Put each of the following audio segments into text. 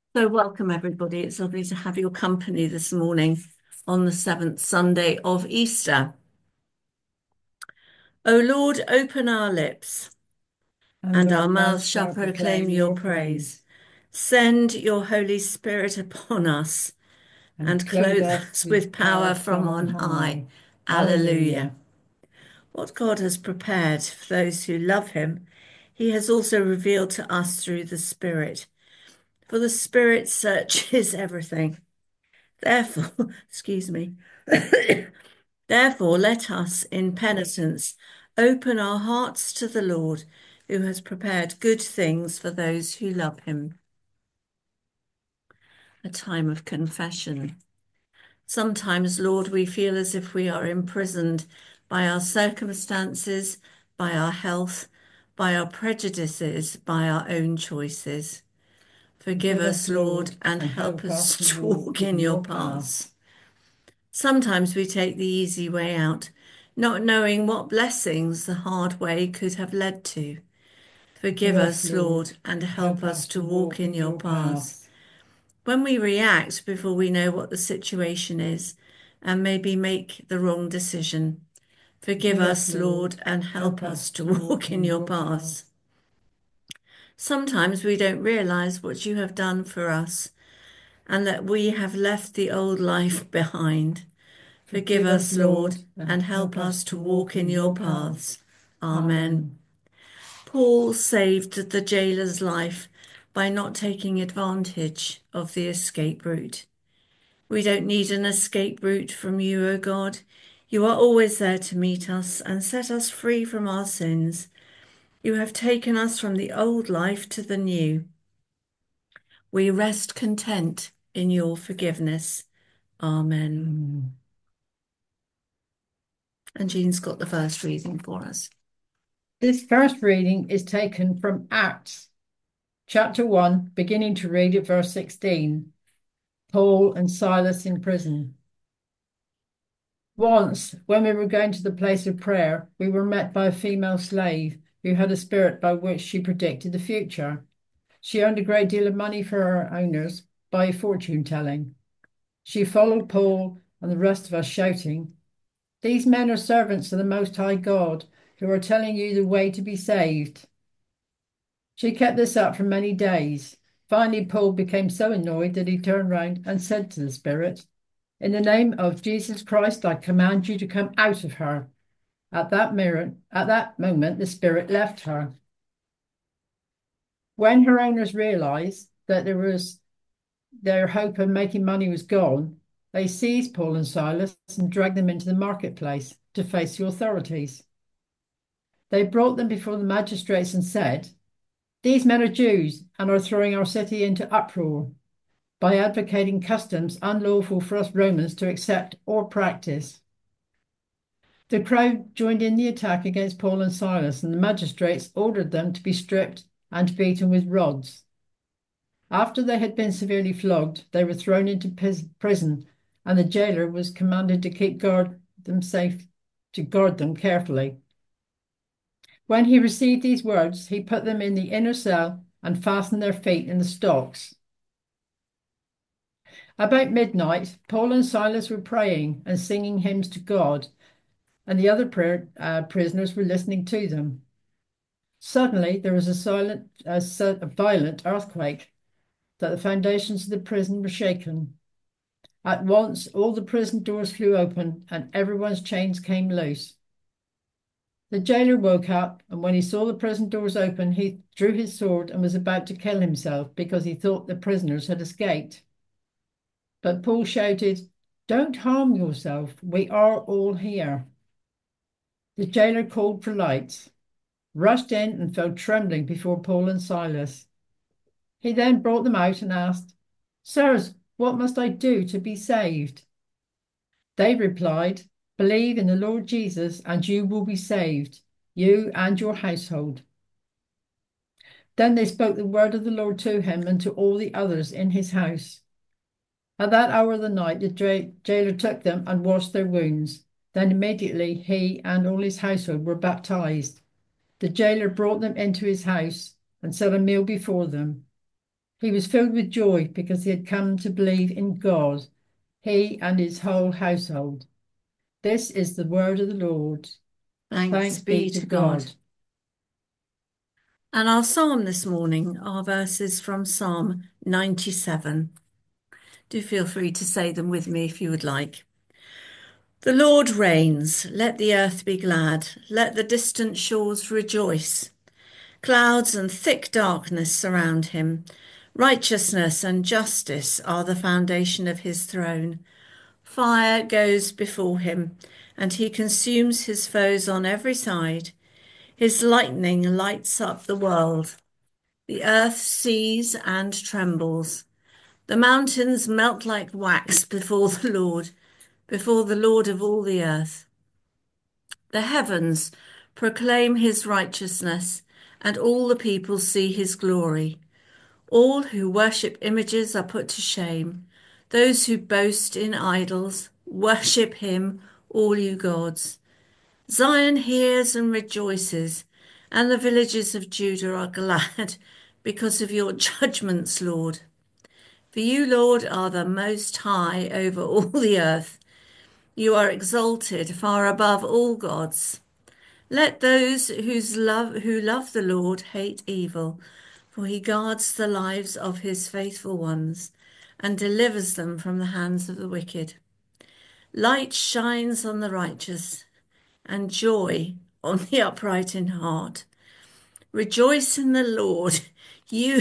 So, welcome everybody. It's lovely to have your company this morning on the seventh Sunday of Easter. O Lord, open our lips, And and our our mouths mouths shall shall proclaim proclaim your your praise. praise, Send your Holy Spirit upon us and and clothe clothe us us with with power power from from on on high. high. Alleluia. Alleluia. What God has prepared for those who love him, he has also revealed to us through the Spirit. For the Spirit searches everything. Therefore, excuse me. Therefore, let us, in penitence, open our hearts to the Lord, who has prepared good things for those who love him. A time of confession. Sometimes, Lord, we feel as if we are imprisoned by our circumstances, by our health, by our prejudices, by our own choices. Forgive Forgive us, us, Lord, Lord, and and help help us us to to walk walk in in your your path. paths. Sometimes we take the easy way out, not knowing what blessings the hard way could have led to. For Forgive us, us, Lord, Lord, and help help us us to to walk walk in in your your paths. paths. When we react before we know what the situation is and maybe make the wrong decision, forgive Forgive us, us, Lord, Lord, and help help us us to to walk walk in in your your paths. paths. Sometimes we don't realize what you have done for us and that we have left the old life behind. Forgive Forgive us, us, Lord, Lord, and and help help us us to to walk walk in in your your paths. paths. Amen. Amen. Paul saved the jailer's life by not taking advantage of the escape route. We don't need an escape route from you, O God. You are always there to meet us and set us free from our sins. You have taken us from the old life to the new. We rest content in your forgiveness. Amen. Amen. And Jean's got the first reading for us. This first reading is taken from Acts, chapter 1, beginning to read at verse 16. Paul and Silas in prison. Once, when we were going to the place of prayer, we were met by a female slave who had a spirit by which she predicted the future. She earned a great deal of money for her owners by fortune telling. She followed Paul and the rest of us, shouting, "These men are servants of the Most High God, who are telling you the way to be saved." She kept this up for many days. Finally, Paul became so annoyed that he turned round and said to the spirit, "In the name of Jesus Christ, I command you to come out of her." At that moment, the spirit left her. When her owners realized that their hope of making money was gone, they seized Paul and Silas and dragged them into the marketplace to face the authorities. They brought them before the magistrates and said, "These men are Jews and are throwing our city into uproar by advocating customs unlawful for us Romans to accept or practice." The crowd joined in the attack against Paul and Silas, and the magistrates ordered them to be stripped and beaten with rods. After they had been severely flogged, they were thrown into prison, and the jailer was commanded to guard them carefully. When he received these words, he put them in the inner cell and fastened their feet in the stocks. About midnight, Paul and Silas were praying and singing hymns to God, and the other prisoners were listening to them. Suddenly, there was a violent earthquake, that the foundations of the prison were shaken. At once, all the prison doors flew open, and everyone's chains came loose. The jailer woke up, and when he saw the prison doors open, he drew his sword and was about to kill himself because he thought the prisoners had escaped. But Paul shouted, "Don't harm yourself. We are all here." The jailer called for lights, rushed in, and fell trembling before Paul and Silas. He then brought them out and asked, "Sirs, what must I do to be saved?" They replied, "Believe in the Lord Jesus, and you will be saved, you and your household." Then they spoke the word of the Lord to him and to all the others in his house. At that hour of the night, the jailer took them and washed their wounds. Then immediately he and all his household were baptized. The jailer brought them into his house and set a meal before them. He was filled with joy because he had come to believe in God, he and his whole household. This is the word of the Lord. Thanks Thanks be be to to God. God. And our psalm this morning are verses from Psalm 97. Do feel free to say them with me if you would like. The Lord reigns. Let the earth be glad. Let the distant shores rejoice. Clouds and thick darkness surround him. Righteousness and justice are the foundation of his throne. Fire goes before him, and he consumes his foes on every side. His lightning lights up the world. The earth sees and trembles. The mountains melt like wax before the Lord of all the earth. The heavens proclaim his righteousness, and all the people see his glory. All who worship images are put to shame. Those who boast in idols, worship him, all you gods. Zion hears and rejoices, and the villages of Judah are glad because of your judgments, Lord. For you, Lord, are the most high over all the earth. You are exalted far above all gods. Let those who love the Lord hate evil, for he guards the lives of his faithful ones and delivers them from the hands of the wicked. Light shines on the righteous and joy on the upright in heart. Rejoice in the Lord, you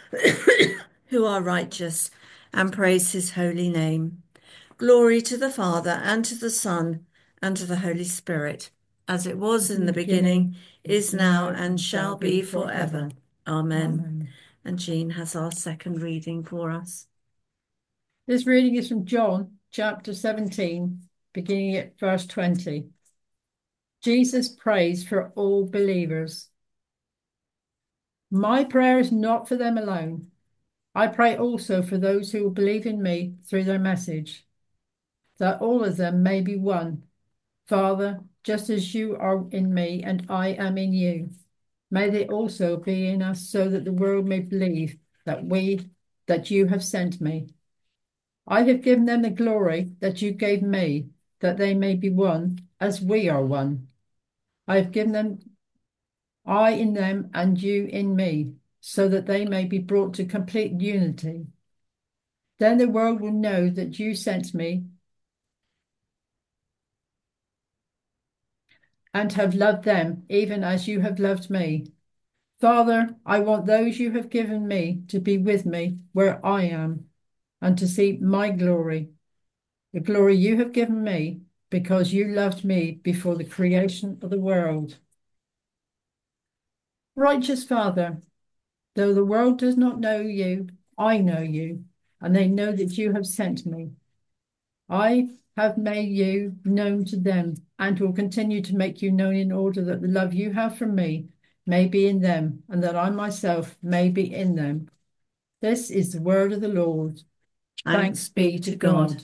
who are righteous, and praise his holy name. Glory to the Father, and to the Son, and to the Holy Spirit, as it was As in in the the beginning, beginning, is now, now, and and shall shall be be forever. forever. Amen. Amen. And Jean has our second reading for us. This reading is from John chapter 17, beginning at verse 20. Jesus prays for all believers. My prayer is not for them alone. I pray also for those who will believe in me through their message, that all of them may be one. Father, just as you are in me and I am in you, may they also be in us, so that the world may believe that you have sent me. I have given them the glory that you gave me, that they may be one as we are one. I have given them, I in them and you in me, so that they may be brought to complete unity. Then the world will know that you sent me and have loved them, even as you have loved me. Father, I want those you have given me to be with me where I am, and to see my glory, the glory you have given me, because you loved me before the creation of the world. Righteous Father, though the world does not know you, I know you, and they know that you have sent me. I have made you known to them and will continue to make you known in order that the love you have for me may be in them and that I myself may be in them. This is the word of the Lord. Thanks Thanks be be to to God. God.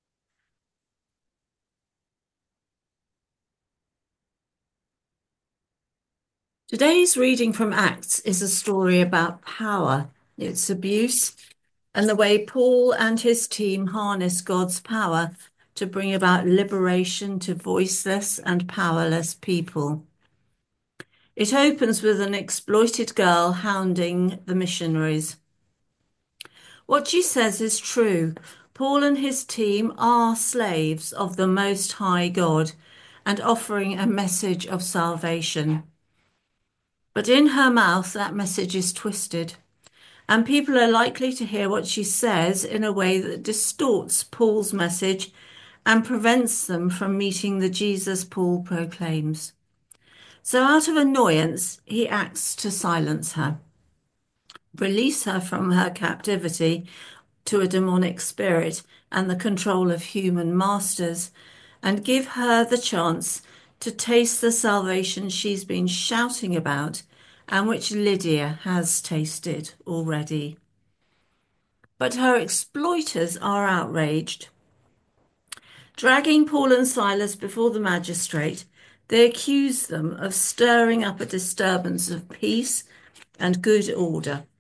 Today's reading from Acts is a story about power, its abuse, and the way Paul and his team harness God's power to bring about liberation to voiceless and powerless people. It opens with an exploited girl hounding the missionaries. What she says is true. Paul and his team are slaves of the Most High God and offering a message of salvation. But in her mouth, that message is twisted, and people are likely to hear what she says in a way that distorts Paul's message and prevents them from meeting the Jesus Paul proclaims. So, out of annoyance, he acts to silence her, release her from her captivity to a demonic spirit and the control of human masters, and give her the chance to taste the salvation she's been shouting about and which Lydia has tasted already. But her exploiters are outraged. Dragging Paul and Silas before the magistrate, they accuse them of stirring up a disturbance of peace and good order.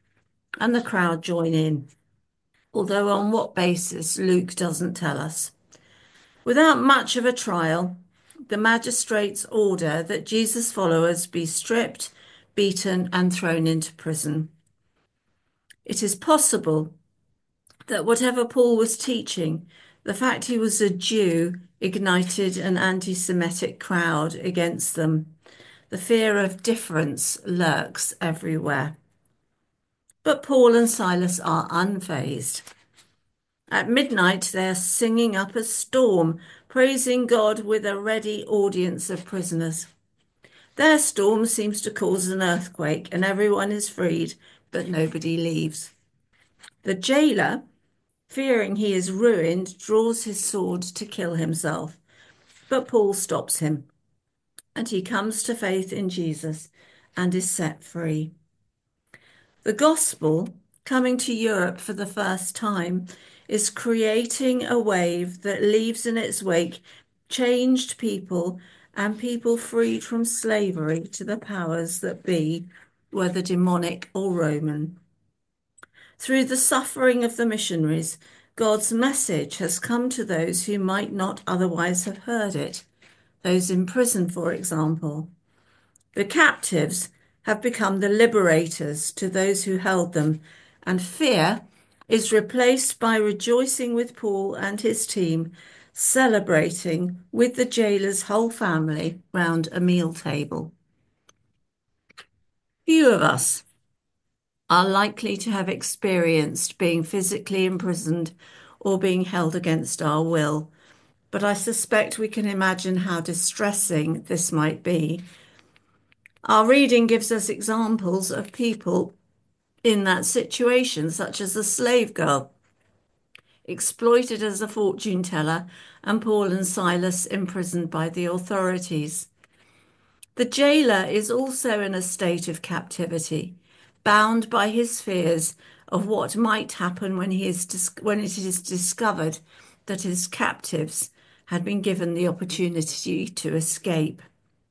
and the crowd join in, although on what basis Luke doesn't tell us. Without much of a trial, the magistrates order that Jesus' followers be stripped, beaten, and thrown into prison. It is possible that whatever Paul was teaching, the fact he was a Jew ignited an anti Semitic crowd against them. The fear of difference lurks everywhere. But Paul and Silas are unfazed. At midnight, they are singing up a storm, praising God with a ready audience of prisoners. Their storm seems to cause an earthquake, and everyone is freed, but nobody leaves. The jailer, fearing he is ruined, draws his sword to kill himself, but Paul stops him, and he comes to faith in Jesus and is set free. The gospel, coming to Europe for the first time, is creating a wave that leaves in its wake changed people and people freed from slavery to the powers that be, whether demonic or Roman. Through the suffering of the missionaries, God's message has come to those who might not otherwise have heard it, those in prison, for example. The captives have become the liberators to those who held them, and fear is replaced by rejoicing with Paul and his team, celebrating with the jailer's whole family round a meal table. Few of us are likely to have experienced being physically imprisoned or being held against our will, but I suspect we can imagine how distressing this might be. Our reading gives us examples of people in that situation, such as a slave girl exploited as a fortune teller and Paul and Silas imprisoned by the authorities. The jailer is also in a state of captivity, bound by his fears of what might happen when when it is discovered that his captives had been given the opportunity to escape.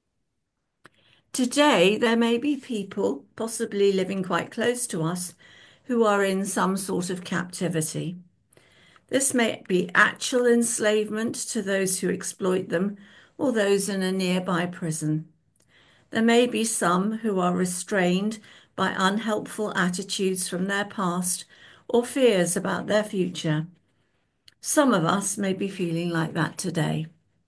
Today, there may be people, possibly living quite close to us, who are in some sort of captivity. This may be actual enslavement to those who exploit them or those in a nearby prison. There may be some who are restrained by unhelpful attitudes from their past or fears about their future. Some of us may be feeling like that today.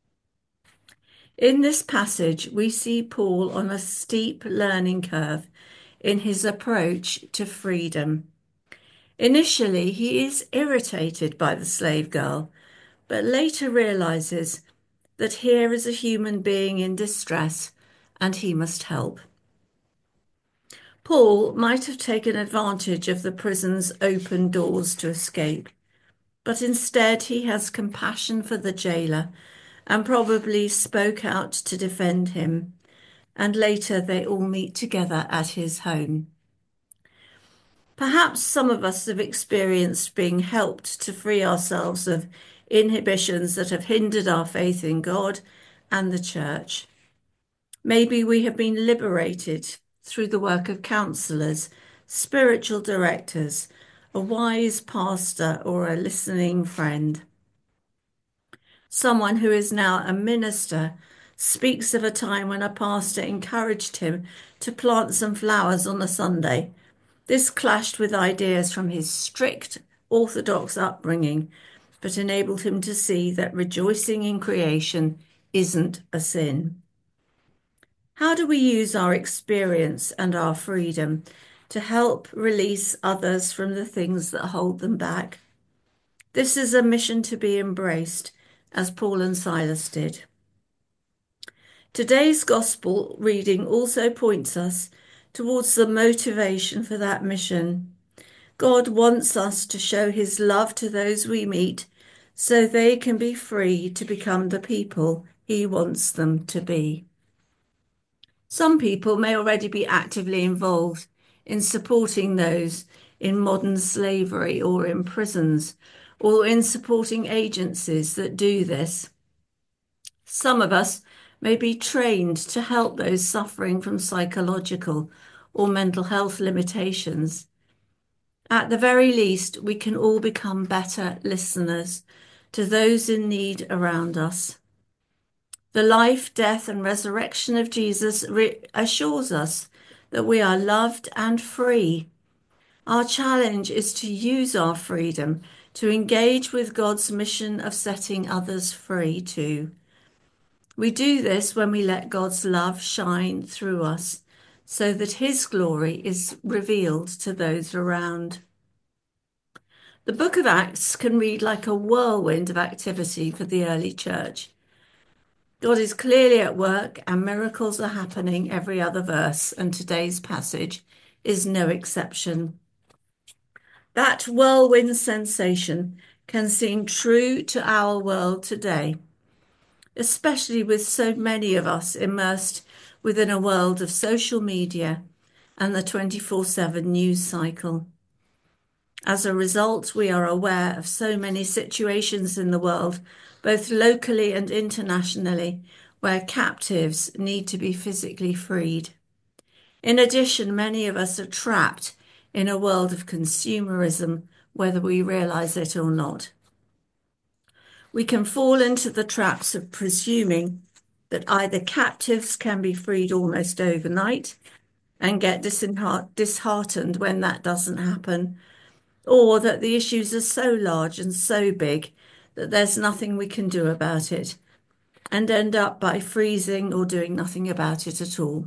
In this passage, we see Paul on a steep learning curve in his approach to freedom. Initially, he is irritated by the slave girl, but later realizes that here is a human being in distress and he must help. Paul might have taken advantage of the prison's open doors to escape, but instead he has compassion for the jailer and probably spoke out to defend him, and later they all meet together at his home. Perhaps some of us have experienced being helped to free ourselves of inhibitions that have hindered our faith in God and the church. Maybe we have been liberated through the work of counselors, spiritual directors, a wise pastor, or a listening friend. Someone who is now a minister speaks of a time when a pastor encouraged him to plant some flowers on a Sunday. This clashed with ideas from his strict Orthodox upbringing, but enabled him to see that rejoicing in creation isn't a sin. How do we use our experience and our freedom to help release others from the things that hold them back? This is a mission to be embraced, as Paul and Silas did. Today's gospel reading also points us towards the motivation for that mission. God wants us to show his love to those we meet so they can be free to become the people he wants them to be. Some people may already be actively involved in supporting those in modern slavery or in prisons, or in supporting agencies that do this. Some of us may be trained to help those suffering from psychological or mental health limitations. At the very least, we can all become better listeners to those in need around us. The life, death, and resurrection of Jesus assures us that we are loved and free. Our challenge is to use our freedom to engage with God's mission of setting others free too. We do this when we let God's love shine through us so that his glory is revealed to those around. The book of Acts can read like a whirlwind of activity for the early church. God is clearly at work and miracles are happening every other verse, and today's passage is no exception. That whirlwind sensation can seem true to our world today, especially with so many of us immersed within a world of social media and the 24/7 news cycle. As a result, we are aware of so many situations in the world, both locally and internationally, where captives need to be physically freed. In addition, many of us are trapped in a world of consumerism, whether we realize it or not. We can fall into the traps of presuming that either captives can be freed almost overnight and get disheartened when that doesn't happen, or that the issues are so large and so big that there's nothing we can do about it, and end up by freezing or doing nothing about it at all.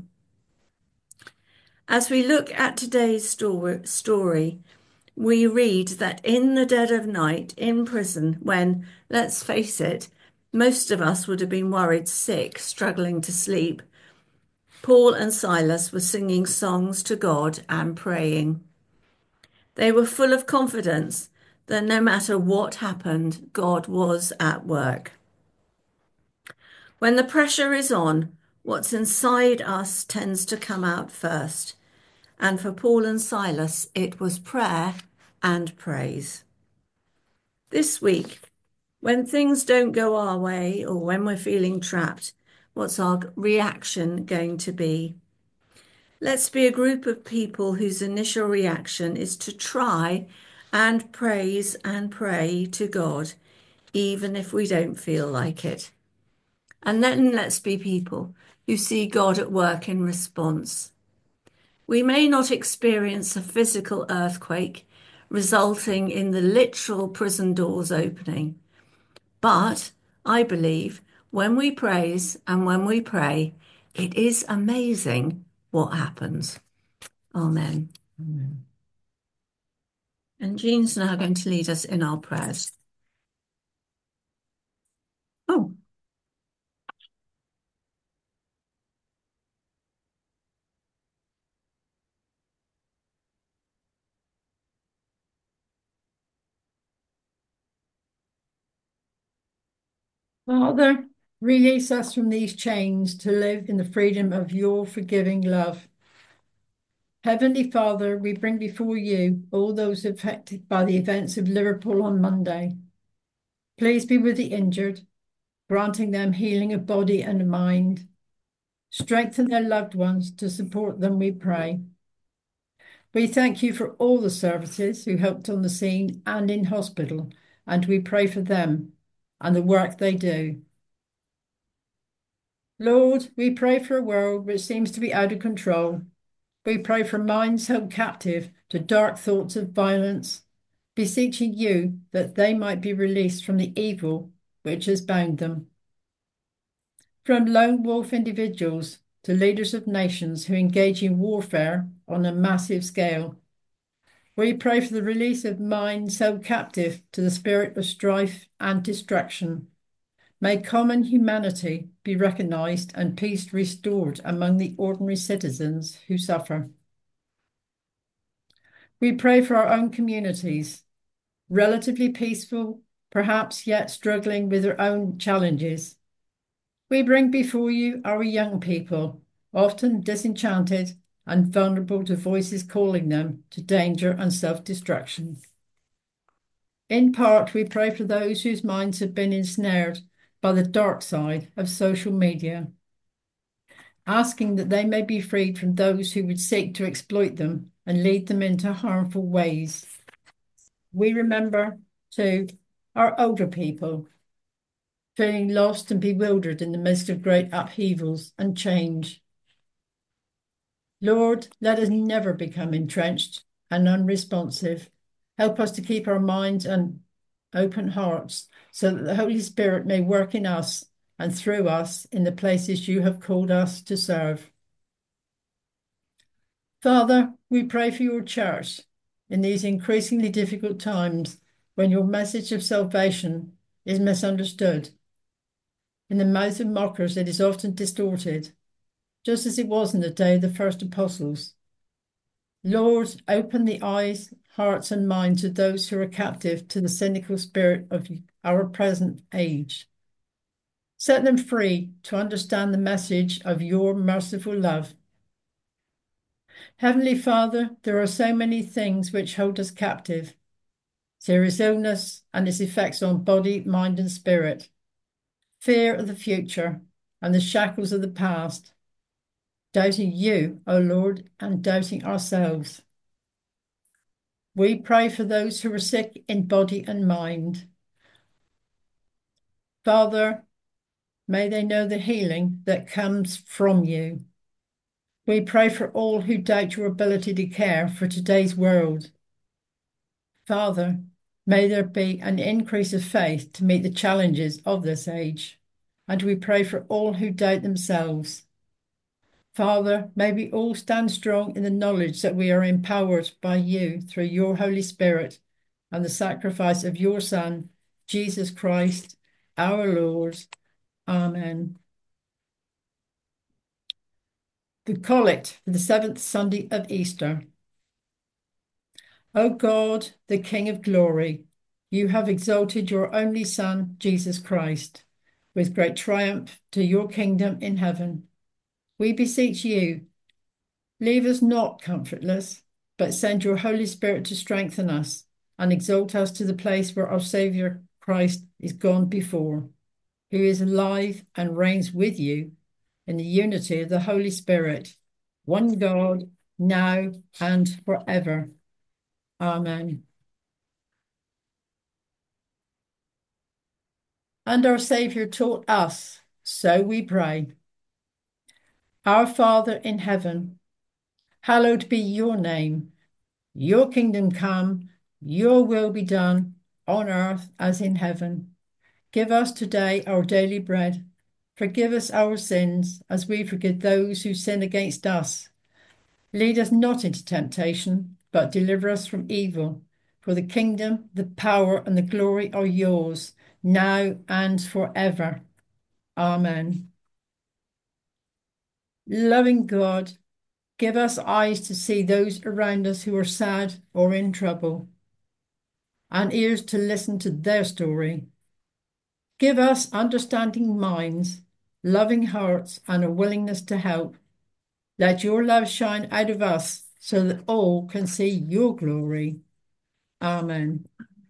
As we look at today's story, we read that in the dead of night, in prison, when, let's face it, most of us would have been worried sick, struggling to sleep, Paul and Silas were singing songs to God and praying. They were full of confidence that no matter what happened, God was at work. When the pressure is on, what's inside us tends to come out first. And for Paul and Silas, it was prayer and praise. This week, when things don't go our way or when we're feeling trapped, what's our reaction going to be? Let's be a group of people whose initial reaction is to try and praise and pray to God, even if we don't feel like it. And then let's be people who see God at work in response. We may not experience a physical earthquake resulting in the literal prison doors opening, but I believe when we praise and when we pray, it is amazing what happens. Amen. Amen. And Jean's now going to lead us in our prayers. Oh, Father, release us from these chains to live in the freedom of your forgiving love. Heavenly Father, we bring before you all those affected by the events of Liverpool on Monday. Please be with the injured, granting them healing of body and mind. Strengthen their loved ones to support them, we pray. We thank you for all the services who helped on the scene and in hospital, and we pray for them and the work they do. Lord, we pray for a world which seems to be out of control. We pray for minds held captive to dark thoughts of violence, beseeching you that they might be released from the evil which has bound them. From lone wolf individuals to leaders of nations who engage in warfare on a massive scale, we pray for the release of minds held captive to the spirit of strife and destruction. May common humanity be recognised and peace restored among the ordinary citizens who suffer. We pray for our own communities, relatively peaceful, perhaps yet struggling with their own challenges. We bring before you our young people, often disenchanted and vulnerable to voices calling them to danger and self-destruction. In part, we pray for those whose minds have been ensnared by the dark side of social media, asking that they may be freed from those who would seek to exploit them and lead them into harmful ways. We remember, too, our older people, feeling lost and bewildered in the midst of great upheavals and change. Lord, let us never become entrenched and unresponsive. Help us to keep our minds and open hearts so that the Holy Spirit may work in us and through us in the places you have called us to serve. Father, we pray for your church in these increasingly difficult times when your message of salvation is misunderstood. In the mouth of mockers, it is often distorted, just as it was in the day of the first apostles. Lord, open the eyes, hearts, and minds of those who are captive to the cynical spirit of our present age. Set them free to understand the message of your merciful love. Heavenly Father, there are so many things which hold us captive. Serious illness and its effects on body, mind, and spirit, fear of the future, and the shackles of the past, doubting you, O Lord, and doubting ourselves. We pray for those who are sick in body and mind. Father, may they know the healing that comes from you. We pray for all who doubt your ability to care for today's world. Father, may there be an increase of faith to meet the challenges of this age. And we pray for all who doubt themselves. Father, may we all stand strong in the knowledge that we are empowered by you through your Holy Spirit and the sacrifice of your Son, Jesus Christ, our Lord. Amen. The Collect for the seventh Sunday of Easter. O God, the King of glory, you have exalted your only Son, Jesus Christ, with great triumph to your kingdom in heaven. We beseech you, leave us not comfortless, but send your Holy Spirit to strengthen us and exalt us to the place where our Saviour Christ is gone before, who is alive and reigns with you in the unity of the Holy Spirit, one God, now and forever. Amen. And our Saviour taught us, so we pray. Our Father in heaven, hallowed be your name. Your kingdom come, your will be done on earth as in heaven. Give us today our daily bread. Forgive us our sins as we forgive those who sin against us. Lead us not into temptation, but deliver us from evil. For the kingdom, the power, and the glory are yours, now and forever. Amen. Loving God, give us eyes to see those around us who are sad or in trouble, and ears to listen to their story. Give us understanding minds, loving hearts, and a willingness to help. Let your love shine out of us so that all can see your glory. Amen.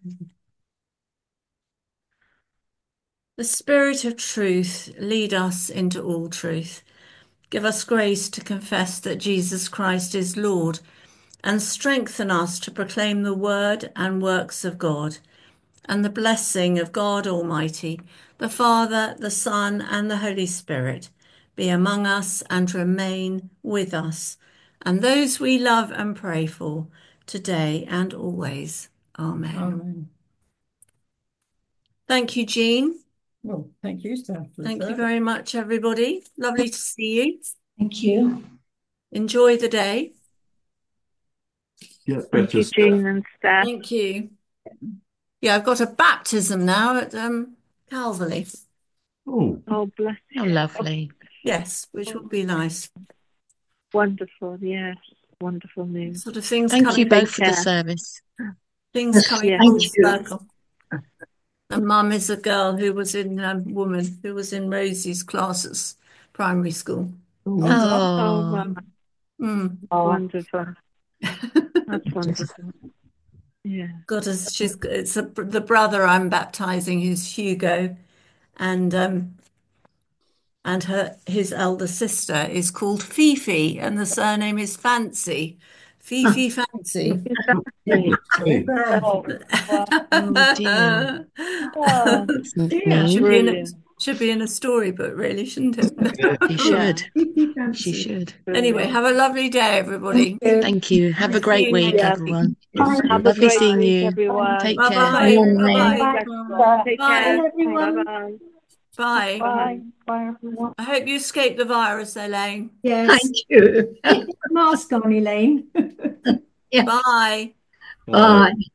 The Spirit of truth, lead us into all truth. Give us grace to confess that Jesus Christ is Lord, and strengthen us to proclaim the word and works of God. And the blessing of God Almighty, the Father, the Son, and the Holy Spirit be among us and remain with us, and those we love and pray for today and always. Amen. Amen. Thank you, Jean. Well, thank you, Steph. Thank you very much, everybody. Lovely to see you. Thank you. Enjoy the day. Yeah, Thank better you, stuff. Jean and Steph. Thank you. Yeah, I've got a baptism now at Calverley. Oh, Oh, bless Oh, you. lovely. Yes, which would be nice. Wonderful, yes. Wonderful news. Sort of things Thank you coming, both for the care. service. things Yes, coming Yeah. full thank you. circle. And Mum is a girl who was in woman who was in Rosie's class at primary school. Oh, Oh, Oh, Mama. Mm. Wonderful. That's wonderful. Yeah. It's the brother I'm baptizing who's Hugo, and his elder sister is called Fifi, and the surname is Fancy. Fifi Fancy. Exactly. Oh, wow. Oh dear. Oh, That's not dear. me. brilliant. Should be in a storybook, really, shouldn't it? You should. Fifi She Fancy. should. Anyway, have a lovely day, everybody. Thank you. Have a great week, Yeah. everyone. Have a Lovely great seeing week, you. everyone. Take Bye care. bye. Bye. Bye Bye. Take bye. care. everyone. Bye-bye. Bye. Bye. Bye, everyone. I hope you escaped the virus, Elaine. Yes. Thank you. Keep the mask on, Elaine. Yeah. Bye. Bye.